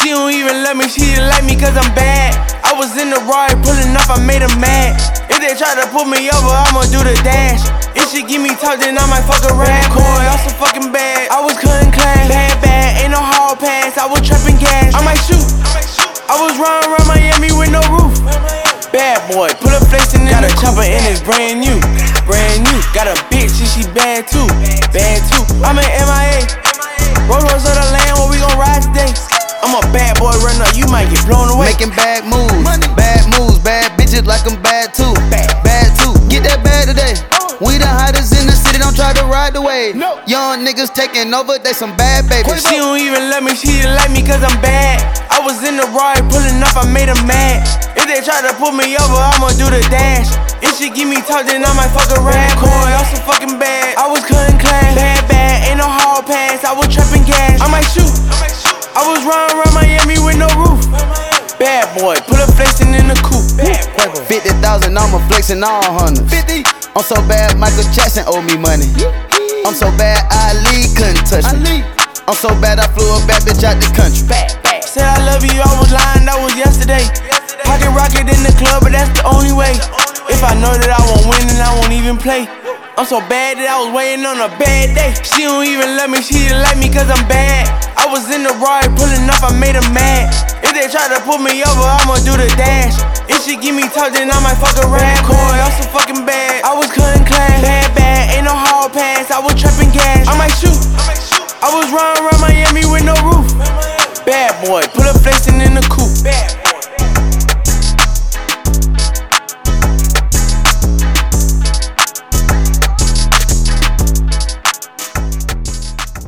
She don't even love me, she didn't like me cause I'm bad. I was in the ride pulling up, I made her mad. If they try to pull me over, I'ma do the dash. If she give me talk, then I might fuck around. Coin, I'm so fucking bad. I was cutting class. Bad, ain't no hall pass. I was trapping gas. I might shoot. I was running around Miami with no roof. Bad boy, put a flexin' in got a chopper and it's brand new. Brand new. Got a bitch and she bad too. Bad too. I'm an MIA. Rolls Royce of the land, where we gon' ride today. I'm a bad boy runner, you might get blown away. Making bad moves, bad bitches like I'm bad too. Bad too. Get that bad today. We the hottest in the city, don't try to ride the wave. Young niggas taking over, they some bad babies. She don't even love me, she didn't like me cause I'm bad. I was in the ride pulling up, I made her mad. If they try to pull me over, I'ma do the dash. If she give me talk, then I might fuck around. Coin, I'm so fucking bad. I was cutting class. Bad, ain't no hall pass. I was trapping gas. I might shoot. I was running around Miami with no roof. Bad boy, put a flexin' in the coupe. 50,000, I'ma flexin' all hundreds. 50. I'm so bad, Michael Jackson owe me money. I'm so bad, Ali couldn't touch me. I'm so bad, I flew a bad bitch out this country. Said I love you, I was lying, that was yesterday. Pocket rocket in the club, but that's the only way. If I know that I won't win, then I won't even play. I'm so bad that I was waiting on a bad day. She don't even love me, she didn't like me cause I'm bad. I was in the ride pulling up, I made her mad. If they try to pull me over, I'ma do the dash. If she give me talk, then I might fuck around. Coin, I'm so fucking bad. I was cutting class. Bad, ain't no hall pass. I was trapping gas. I might shoot. I was running around Miami